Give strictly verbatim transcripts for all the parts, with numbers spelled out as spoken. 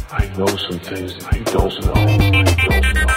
I know some things that you don't know. You don't know.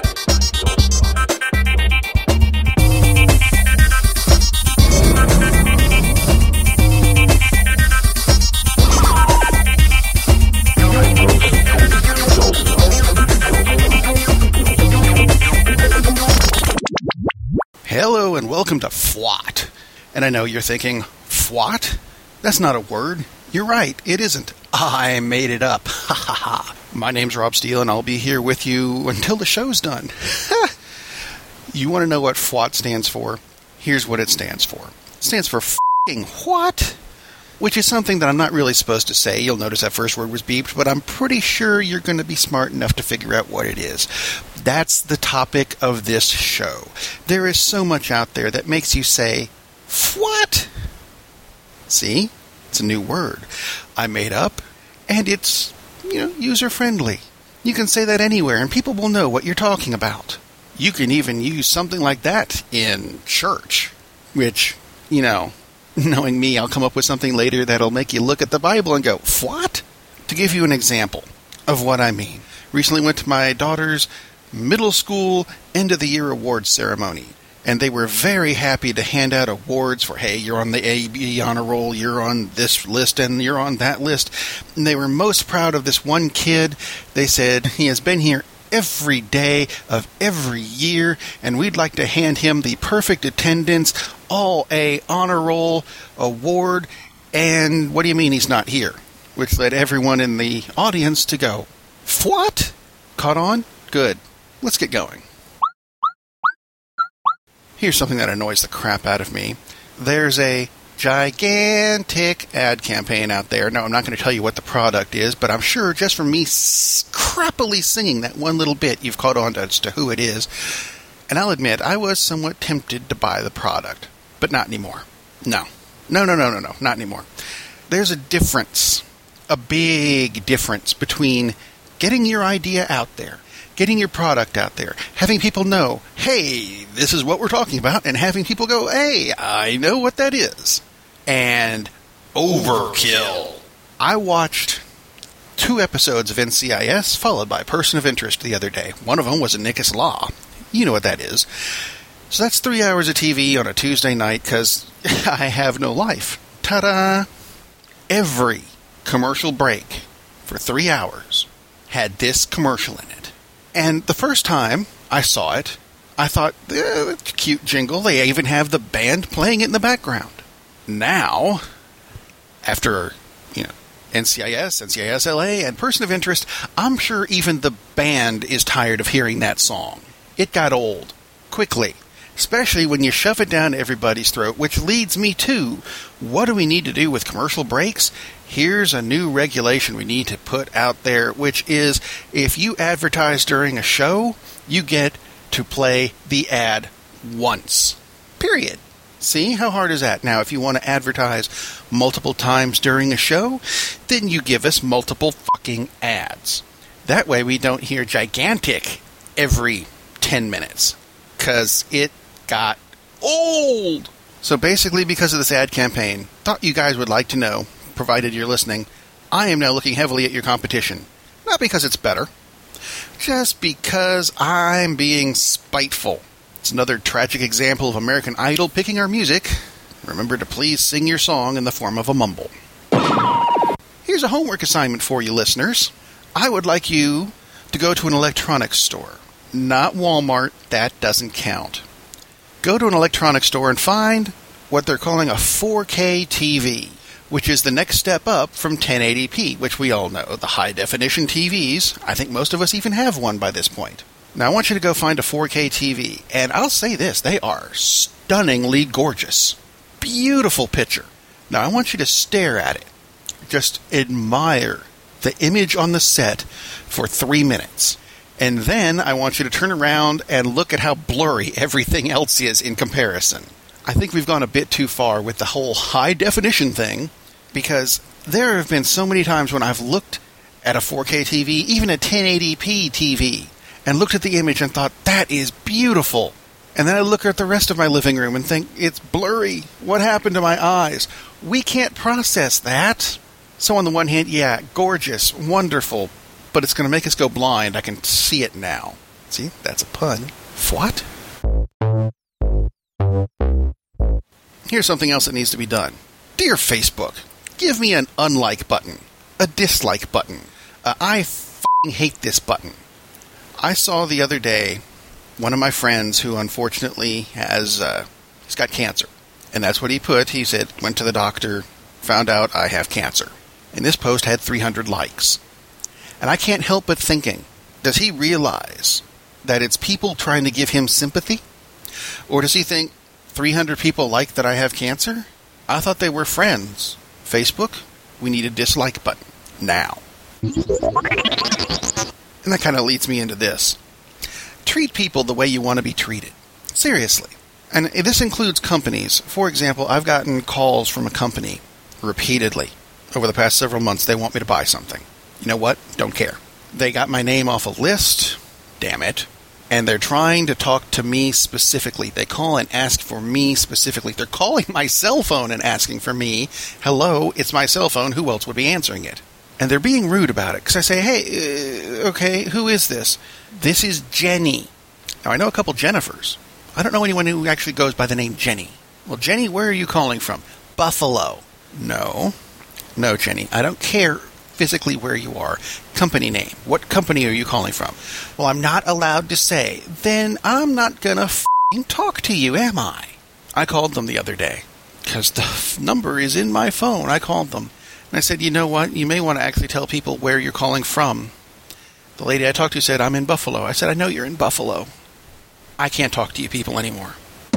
Hello and welcome to F W A T. And I know you're thinking, F W A T? That's not a word. You're right, it isn't. I made it up. Ha ha ha. My name's Rob Steele and I'll be here with you until the show's done. You want to know what F W A T stands for? Here's what it stands for. It stands for f***ing what? Which is something that I'm not really supposed to say. You'll notice that first word was beeped, but I'm pretty sure you're going to be smart enough to figure out what it is. That's the topic of this show. There is so much out there that makes you say, F W A T? See? It's a new word I made up, and it's, you know, user-friendly. You can say that anywhere, and people will know what you're talking about. You can even use something like that in church, which, you know, knowing me, I'll come up with something later that'll make you look at the Bible and go, F W A T? To give you an example of what I mean, recently went to my daughter's middle school end-of-the-year awards ceremony, and they were very happy to hand out awards for, hey, you're on the A B honor roll, you're on this list, and you're on that list. And they were most proud of this one kid. They said, he has been here every day of every year, and we'd like to hand him the perfect attendance, all A honor roll award. And what do you mean he's not here? Which led everyone in the audience to go, F W A T? Caught on? Good. Let's get going. Here's something that annoys the crap out of me. There's a gigantic ad campaign out there. Now, I'm not going to tell you what the product is, but I'm sure just from me s- crappily singing that one little bit, you've caught on to, as to who it is. And I'll admit, I was somewhat tempted to buy the product. But not anymore. No. No, no, no, no, no. Not anymore. There's a difference. A big difference between getting your idea out there, getting your product out there, having people know, hey, this is what we're talking about, and having people go, hey, I know what that is. And overkill. I watched two episodes of N C I S, followed by Person of Interest the other day. One of them was a Nicholas Law. You know what that is. So that's three hours of T V on a Tuesday night, because I have no life. Ta-da! Every commercial break for three hours had this commercial in it. And the first time I saw it, I thought, eh, that's a cute jingle. They even have the band playing it in the background. Now, after, you know, N C I S, N C I S L A, and Person of Interest, I'm sure even the band is tired of hearing that song. It got old. Quickly. Especially when you shove it down everybody's throat, which leads me to, what do we need to do with commercial breaks? Here's a new regulation we need to put out there, which is, if you advertise during a show, you get to play the ad once. Period. See? How hard is that? Now, if you want to advertise multiple times during a show, then you give us multiple fucking ads. That way we don't hear gigantic every ten minutes. Because it got old. So basically, because of this ad campaign, thought you guys would like to know, provided you're listening, I am now looking heavily at your competition. Not because it's better, just because I'm being spiteful. It's another tragic example of American Idol picking our music. Remember to please sing your song in the form of a mumble. Here's a homework assignment for you listeners. I would like you to go to an electronics store. Not Walmart, that doesn't count. Go to an electronics store and find what they're calling a four K T V, which is the next step up from ten eighty p, which we all know, the high-definition T Vs. I think most of us even have one by this point. Now, I want you to go find a four K T V, and I'll say this, they are stunningly gorgeous. Beautiful picture. Now, I want you to stare at it. Just admire the image on the set for three minutes. And then I want you to turn around and look at how blurry everything else is in comparison. I think we've gone a bit too far with the whole high-definition thing, because there have been so many times when I've looked at a four K T V, even a ten eighty p T V, and looked at the image and thought, that is beautiful. And then I look at the rest of my living room and think, it's blurry. What happened to my eyes? We can't process that. So on the one hand, yeah, gorgeous, wonderful, but it's going to make us go blind. I can see it now. See? That's a pun. What? Here's something else that needs to be done. Dear Facebook, give me an unlike button, a dislike button. Uh, I f***ing hate this button. I saw the other day one of my friends who unfortunately has uh, he's got cancer. And that's what he put. He said, went to the doctor, found out I have cancer. And this post had three hundred likes. And I can't help but thinking, does he realize that it's people trying to give him sympathy? Or does he think three hundred people like that I have cancer? I thought they were friends. Facebook, we need a dislike button. Now. And that kind of leads me into this. Treat people the way you want to be treated. Seriously. And this includes companies. For example, I've gotten calls from a company repeatedly over the past several months. They want me to buy something. You know what? Don't care. They got my name off a list. Damn it. And they're trying to talk to me specifically. They call and ask for me specifically. They're calling my cell phone and asking for me. Hello, it's my cell phone. Who else would be answering it? And they're being rude about it. Because I say, hey, uh, okay, who is this? This is Jenny. Now, I know a couple Jennifers. I don't know anyone who actually goes by the name Jenny. Well, Jenny, where are you calling from? Buffalo. No. No, Jenny. I don't care physically where you are. Company name. What company are you calling from? Well, I'm not allowed to say. Then I'm not going to f***ing talk to you, am I? I called them the other day. Because the f- number is in my phone. I called them. And I said, you know what? You may want to actually tell people where you're calling from. The lady I talked to said, I'm in Buffalo. I said, I know you're in Buffalo. I can't talk to you people anymore.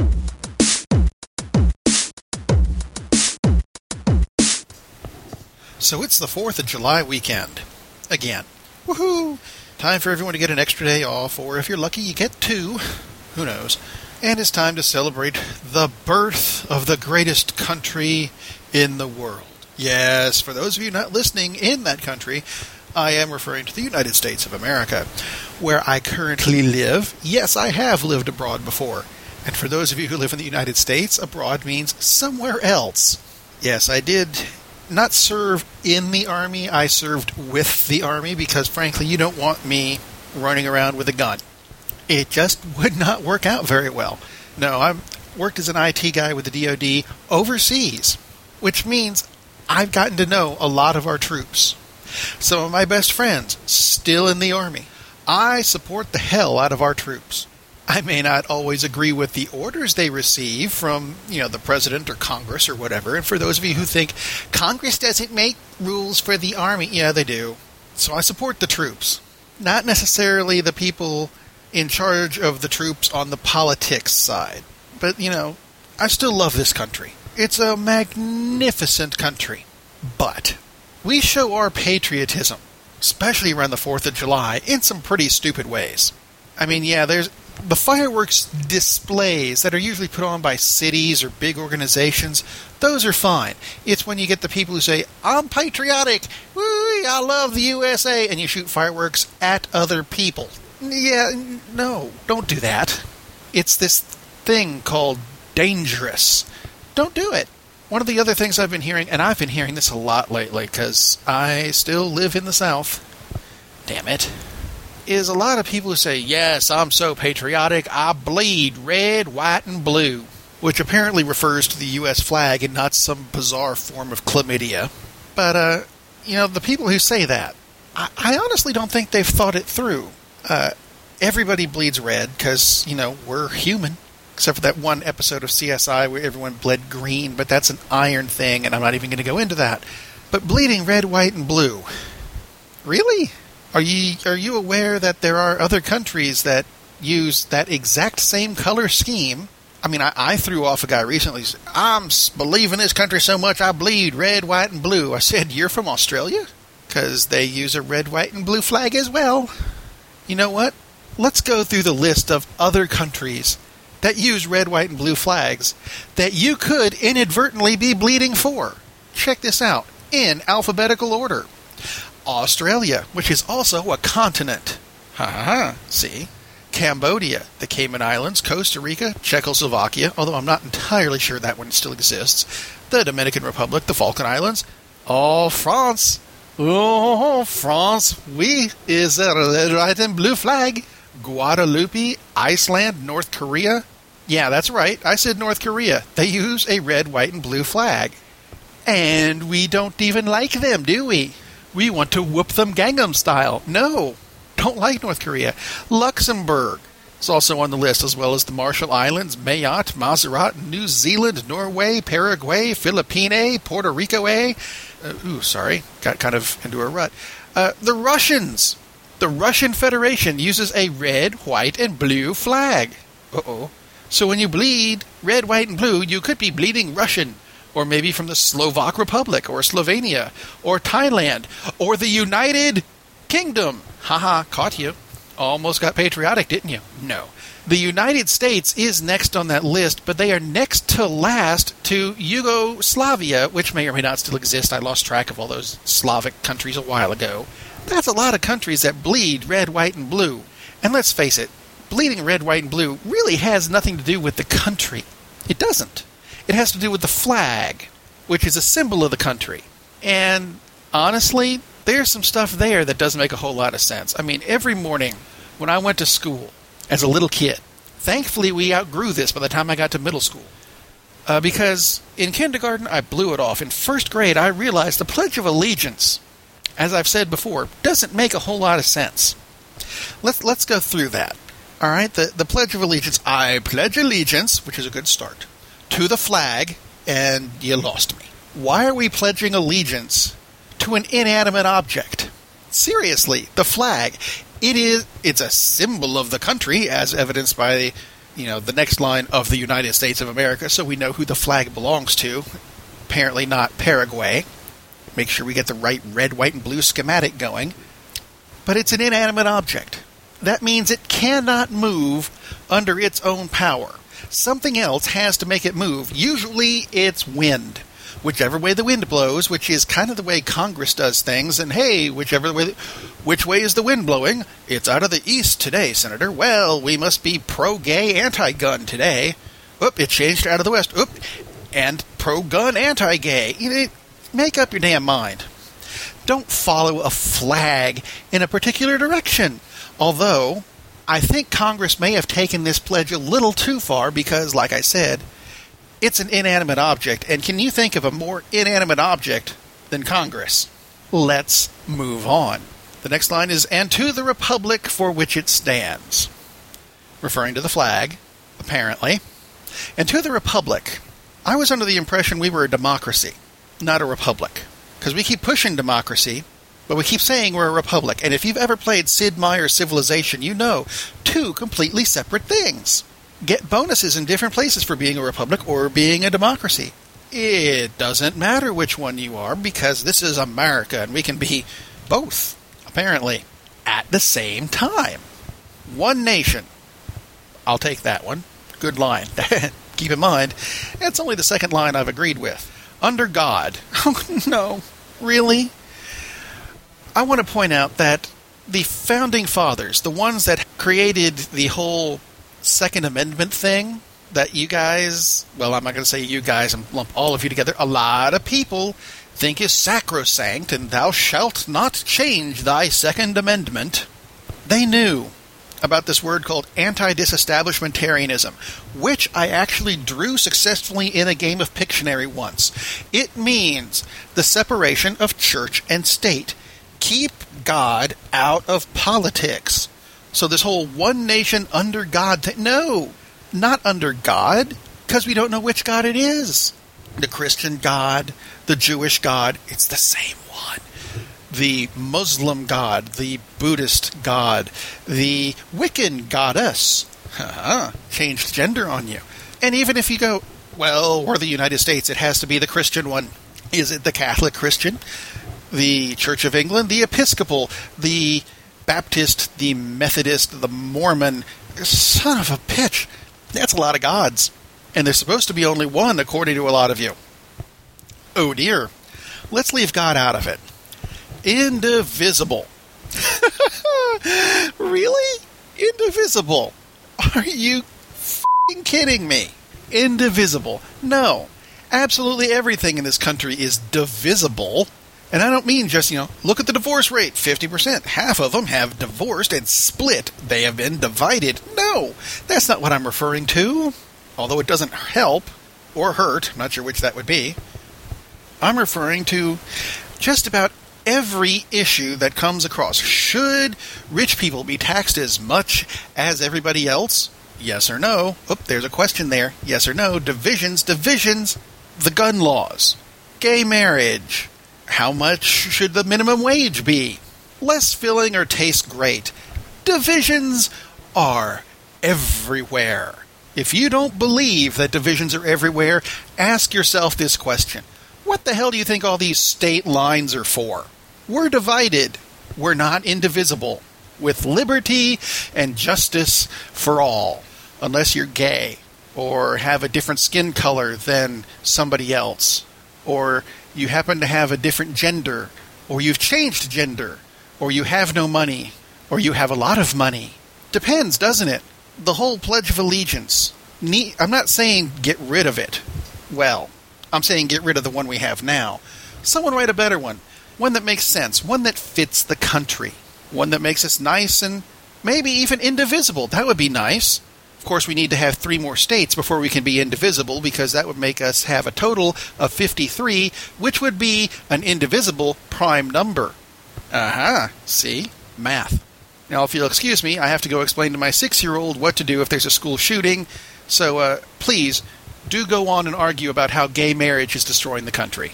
So it's the fourth of July weekend. Again. Woohoo! Time for everyone to get an extra day off, or if you're lucky, you get two. Who knows? And it's time to celebrate the birth of the greatest country in the world. Yes, for those of you not listening in that country, I am referring to the United States of America, where I currently live. Yes, I have lived abroad before. And for those of you who live in the United States, abroad means somewhere else. Yes, I did not serve in the Army. I served with the Army because, frankly, you don't want me running around with a gun. It just would not work out very well. No, I worked as an I T guy with the D O D overseas, which means I've gotten to know a lot of our troops. Some of my best friends still in the Army. I support the hell out of our troops. I may not always agree with the orders they receive from, you know, the president or Congress or whatever. And for those of you who think Congress doesn't make rules for the Army, yeah, they do. So I support the troops. Not necessarily the people in charge of the troops on the politics side. But, you know, I still love this country. It's a magnificent country. But we show our patriotism, especially around the fourth of July, in some pretty stupid ways. I mean, yeah, there's the fireworks displays that are usually put on by cities or big organizations. Those are fine. It's when you get the people who say, I'm patriotic, woo, I love the U S A, and you shoot fireworks at other people. Yeah, no, don't do that. It's this thing called dangerous. Don't do it. One of the other things I've been hearing, and I've been hearing this a lot lately because I still live in the South, damn it, is a lot of people who say, yes, I'm so patriotic, I bleed red, white, and blue, which apparently refers to the U S flag and not some bizarre form of chlamydia. But, uh, you know, the people who say that, I, I honestly don't think they've thought it through. Uh, everybody bleeds red because, you know, we're human. Except for that one episode of C S I where everyone bled green, but that's an iron thing, and I'm not even going to go into that. But bleeding red, white, and blue. Really? Are you are you aware that there are other countries that use that exact same color scheme? I mean, I, I threw off a guy recently. I'm believing this country so much I bleed red, white, and blue. I said, you're from Australia? Because they use a red, white, and blue flag as well. You know what? Let's go through the list of other countries that use red, white, and blue flags that you could inadvertently be bleeding for. Check this out. In alphabetical order. Australia, which is also a continent. Ha ha ha. See? Cambodia, the Cayman Islands, Costa Rica, Czechoslovakia, although I'm not entirely sure that one still exists, the Dominican Republic, the Falkland Islands, oh, France, Oh, France, oui, is a red, white, and blue flag. Guadeloupe, Iceland, North Korea. Yeah, that's right. I said North Korea. They use a red, white, and blue flag. And we don't even like them, do we? We want to whoop them Gangnam Style. No, don't like North Korea. Luxembourg is also on the list, as well as the Marshall Islands, Mayotte, Montserrat, New Zealand, Norway, Paraguay, Philippines, Puerto Rico. Uh, ooh, sorry, got kind of into a rut. Uh, the Russians. The Russian Federation uses a red, white, and blue flag. Uh-oh. So when you bleed red, white, and blue, you could be bleeding Russian, or maybe from the Slovak Republic, or Slovenia, or Thailand, or the United Kingdom. Haha, caught you. Almost got patriotic, didn't you? No. The United States is next on that list, but they are next to last to Yugoslavia, which may or may not still exist. I lost track of all those Slavic countries a while ago. That's a lot of countries that bleed red, white, and blue. And let's face it, bleeding red, white, and blue really has nothing to do with the country. It doesn't. It has to do with the flag, which is a symbol of the country. And honestly, there's some stuff there that doesn't make a whole lot of sense. I mean, every morning when I went to school as a little kid, thankfully we outgrew this by the time I got to middle school. Uh, because in kindergarten, I blew it off. In first grade, I realized the Pledge of Allegiance, as I've said before, doesn't make a whole lot of sense. Let's let's go through that. All right, the, the Pledge of Allegiance. I pledge allegiance, which is a good start, to the flag, and you lost me. Why are we pledging allegiance to an inanimate object? Seriously, the flag. It is. It's a symbol of the country, as evidenced by the, you know, the next line of the United States of America, so we know who the flag belongs to. Apparently not Paraguay. Make sure we get the right red, white, and blue schematic going. But it's an inanimate object. That means it cannot move under its own power. Something else has to make it move. Usually it's wind. Whichever way the wind blows, which is kind of the way Congress does things, and hey, whichever way, which way is the wind blowing? It's out of the east today, Senator. Well, we must be pro-gay, anti-gun today. Oop, it changed out of the west. Oop, and pro-gun, anti-gay. You know, make up your damn mind. Don't follow a flag in a particular direction. Although, I think Congress may have taken this pledge a little too far because, like I said, it's an inanimate object. And can you think of a more inanimate object than Congress? Let's move on. The next line is, and to the republic for which it stands. Referring to the flag, apparently. And to the republic. I was under the impression we were a democracy, not a republic. Because we keep pushing democracy, but we keep saying we're a republic. And if you've ever played Sid Meier's Civilization, you know two completely separate things. Get bonuses in different places for being a republic or being a democracy. It doesn't matter which one you are, because this is America, and we can be both, apparently, at the same time. One nation. I'll take that one. Good line. Keep in mind, it's only the second line I've agreed with. Under God. Oh, no. Really? I want to point out that the Founding Fathers, the ones that created the whole Second Amendment thing that you guys, well, I'm not going to say you guys and lump all of you together, a lot of people think is sacrosanct, and thou shalt not change thy Second Amendment. They knew about this word called anti-disestablishmentarianism, which I actually drew successfully in a game of Pictionary once. It means the separation of church and state. Keep God out of politics. So this whole one nation under God thing, no, not under God, because we don't know which God it is. The Christian God, the Jewish God, it's the same one. The Muslim God, the Buddhist God, the Wiccan goddess. Uh-huh. Changed gender on you. And even if you go, well, we're the United States, it has to be the Christian one. Is it the Catholic Christian? The Church of England? The Episcopal? The Baptist? The Methodist? The Mormon? Son of a bitch. That's a lot of gods. And there's supposed to be only one, according to a lot of you. Oh dear. Let's leave God out of it. Indivisible. Really? Indivisible. Are you f***ing kidding me? Indivisible. No. Absolutely everything in this country is divisible, And I don't mean just, you know, look at the divorce rate, fifty percent. Half of them have divorced and split. They have been divided. No, that's not what I'm referring to. Although it doesn't help or hurt, I'm not sure which that would be. I'm referring to just about every issue that comes across. Should rich people be taxed as much as everybody else? Yes or no? Oop, there's a question there. Yes or no? Divisions, divisions. The gun laws. Gay marriage. How much should the minimum wage be? Less filling or taste great. Divisions are everywhere. If you don't believe that divisions are everywhere, ask yourself this question. What the hell do you think all these state lines are for? We're divided. We're not indivisible. With liberty and justice for all. Unless you're gay, or have a different skin color than somebody else, or you happen to have a different gender, or you've changed gender, or you have no money, or you have a lot of money. Depends, doesn't it? The whole Pledge of Allegiance. I'm not saying get rid of it. Well, I'm saying get rid of the one we have now. Someone write a better one. One that makes sense. One that fits the country. One that makes us nice and maybe even indivisible. That would be nice. Of course, we need to have three more states before we can be indivisible, because that would make us have a total of fifty-three, which would be an indivisible prime number. Uh-huh. See? Math. Now, if you'll excuse me, I have to go explain to my six-year-old what to do if there's a school shooting. So, uh, please, do go on and argue about how gay marriage is destroying the country.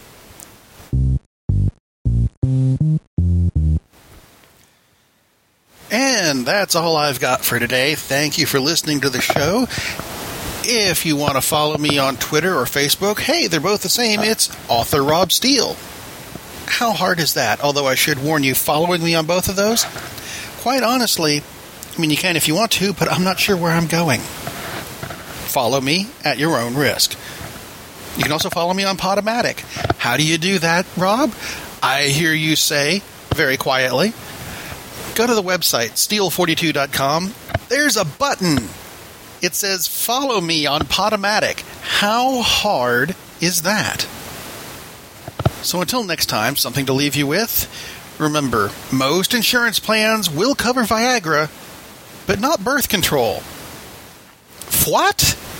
And that's all I've got for today. Thank you for listening to the show. If you want to follow me on Twitter or Facebook, hey, they're both the same. It's Author Rob Steele. How hard is that? Although I should warn you, following me on both of those, quite honestly, I mean, you can if you want to, but I'm not sure where I'm going. Follow me at your own risk. You can also follow me on Podomatic. How do you do that, Rob? I hear you say, very quietly, go to the website, steele forty-two dot com. There's a button. It says, follow me on Podomatic. How hard is that? So until next time, something to leave you with. Remember, most insurance plans will cover Viagra, but not birth control. What?